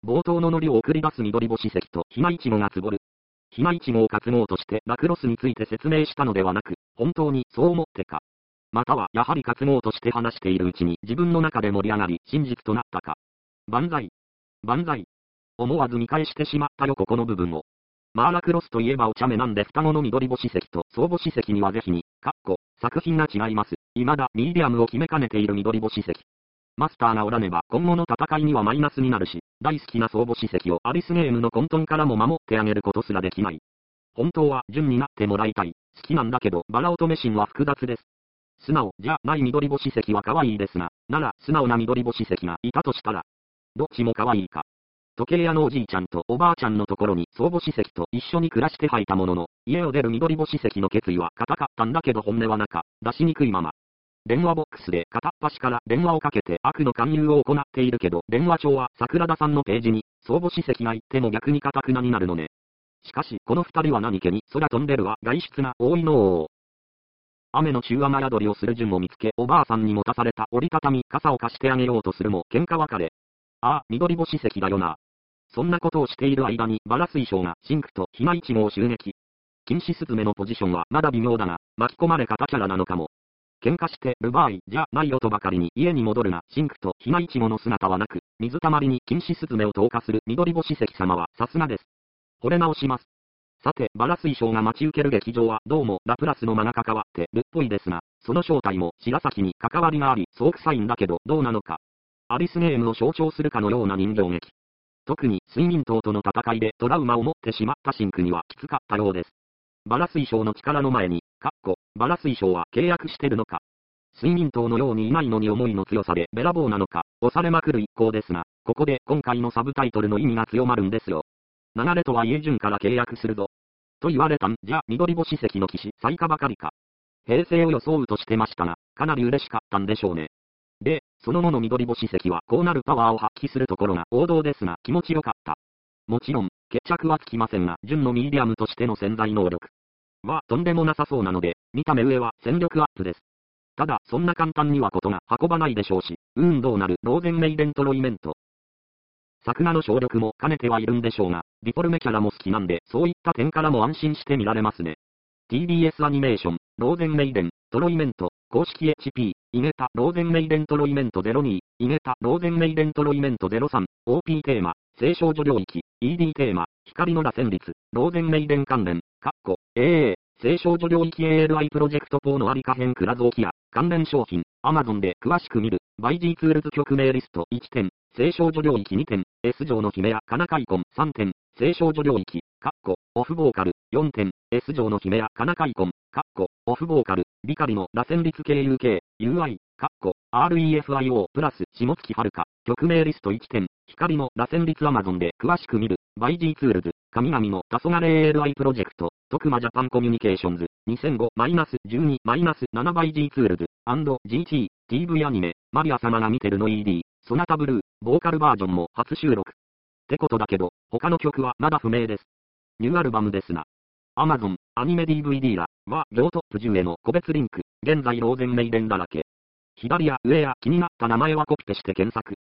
冒頭のノリを送り出す緑星関とひなイチゴがつぼる。ひなイチゴを担ごうとしてラクロスについて説明したのではなく、本当にそう思ってか。またはやはり担ごうとして話しているうちに自分の中で盛り上がり真実となったか。万歳。万歳。思わず見返してしまったよここの部分を。ラクロスといえばお茶目なんで双子の緑星関と総星関にはぜひに、作品が違います。未だミディアムを決めかねている緑星関。マスターがおらねば今後の戦いにはマイナスになるし、大好きな総星関をアリスゲームの混沌からも守ってあげることすらできない。本当は純になってもらいたい。好きなんだけどバラ乙女心は複雑です。素直じゃない緑星関は可愛いですが、なら素直な緑星関がいたとしたら、どっちも可愛いか。時計屋のおじいちゃんとおばあちゃんのところに総星関と一緒に暮らして吐いたものの、家を出る緑星関の決意は固かったんだけど本音は出しにくいまま。電話ボックスで片っ端から電話をかけて悪の勧誘を行っているけど、電話帳は桜田さんのページに、総星関が言っても逆に堅くなになるのね。しかし、この二人は何気に空飛んでるわ外出が多いの。雨の中雨宿りをする順を見つけ、おばあさんに持たされた折りたたみ傘を貸してあげようとするも喧嘩別れ。ああ、緑星関だよな。そんなことをしている間にバラ水晶がシンクとひなイチゴを襲撃。禁止スズメのポジションはまだ微妙だが、巻き込まれ方キャラなのかも。喧嘩してる場合じゃないよとばかりに家に戻るが、シンクとひなイチゴの姿はなく、水たまりに禁止スズメを投下する緑星関様はさすがです。惚れ直します。さて、バラ水晶が待ち受ける劇場はどうもラプラスの間が関わってるっぽいですが、その正体も白崎に関わりがあり、そう臭いんだけどどうなのか。アリスゲームを象徴するかのような人形劇。特に睡眠島との戦いでトラウマを持ってしまったシンクにはきつかったようです。バラ水晶の力の前に、バラ水晶は契約してるのか。睡眠島のようにいないのに思いの強さでべらぼうなのか、押されまくる一行ですが、ここで今回のサブタイトルの意味が強まるんですよ。流れとはいえ順から契約するぞ。と言われたんじゃ緑星関の騎士最下ばかりか。平成を装うとしてましたが、かなり嬉しかったんでしょうね。で、その後の緑星関はこうなるパワーを発揮するところが王道ですが気持ちよかった。もちろん、決着はつきませんが、純のミディアムとしての潜在能力はとんでもなさそうなので、見た目上は戦力アップです。ただ、そんな簡単にはことが運ばないでしょうし、どうなるローゼンメイデントロイメント。作画の省力も兼ねてはいるんでしょうが、ディフォルメキャラも好きなんで、そういった点からも安心して見られますね。TBS アニメーション、ローゼンメイデン、トロイメント、公式 HP、イゲタ、ローゼンメイデントロイメント02、イゲタ、ローゼンメイデントロイメント03、OP テーマ、聖少女領域、ED テーマ、光の螺旋律、ローゼンメイデン関連、聖少女領域 ALI プロジェクト4のありか編クラゾーキア、関連商品、Amazon で詳しく見る、バイ G ツールズ曲名リスト1点、聖少女領域2点、S 上の姫やカナカイコン3点、聖少女領域、オフボーカル4点、S 上の姫やカナカイコン、オフボーカル、ビカリの螺旋律 KUK、UI、REFIO プラス下月遥か、曲名リスト1点、光の螺旋律 Amazon で詳しく見る、バイ G ツールズ、神々の黄昏 ALI プロジェクト、徳間ジャパンコミュニケーションズ、2005-12-7 バイ G ツールズ、&GT、TV アニメ、マリア様が見てるの ED、ソナタブルー、ボーカルバージョンも初収録。ってことだけど、他の曲はまだ不明です。ニューアルバムですな。Amazon、アニメ DVD らは、両トップ10への個別リンク、現在ローゼンメイデンだらけ。左や上や気になった名前はコピペして検索。